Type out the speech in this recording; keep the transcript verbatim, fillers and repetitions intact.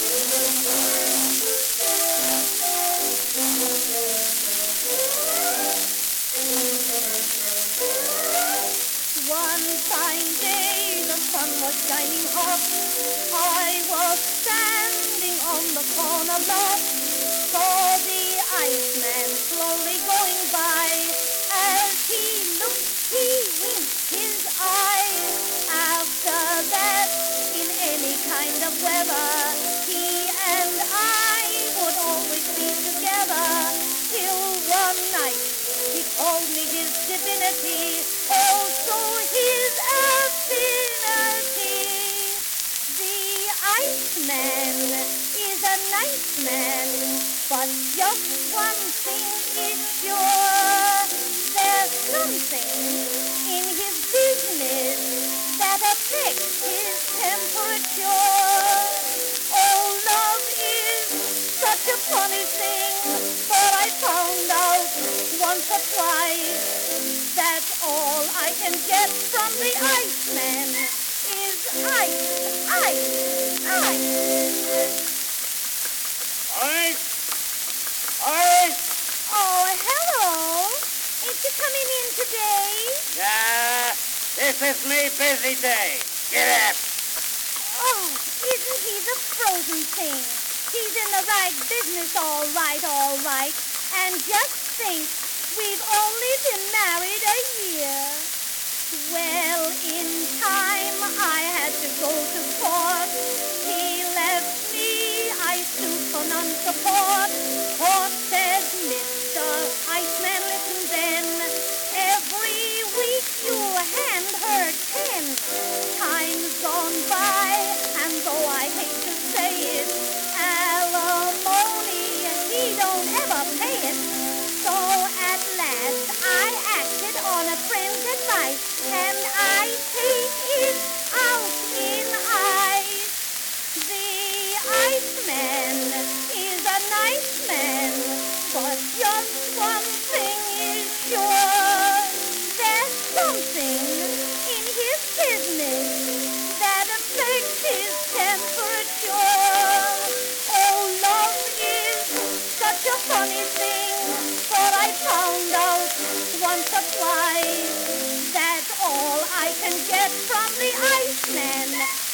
One fine day the sun was shining hot. I was standing on the corner lot. Saw the Iceman slowly going by. As he looked, he winked his eye. After that, in any kind of weather, he and I would always be together. Till one night he called me his divinity, also his affinity. The Iceman is a nice man, but just one thing is sure. There's something in his business that affects his temperature. Oh, love is such a funny thing, but I found out once or twice that all I can get from the Iceman is ice, ice, ice. Ice! Ice! Oh, hello. Ain't you coming in today? Yeah, this is me busy day. Get up! Oh, isn't he the frozen thing? He's in the right business, all right, all right. And just think, we've only been married a year. Well, in time, I had to go to court. He left me, I sued for non-support. Court said, Mister Iceman, listen then. Every week your hand her ten. Time's gone by, and though I hate to say it, alimony, he don't ever pay it. So at last I acted on a friend's advice, and I take it out in ice. The Iceman is a nice man, but just one thing is sure. There's something in his business that affects his temperature. Oh, love is such a funny thing, but I found out once or twice that all I can get from the Iceman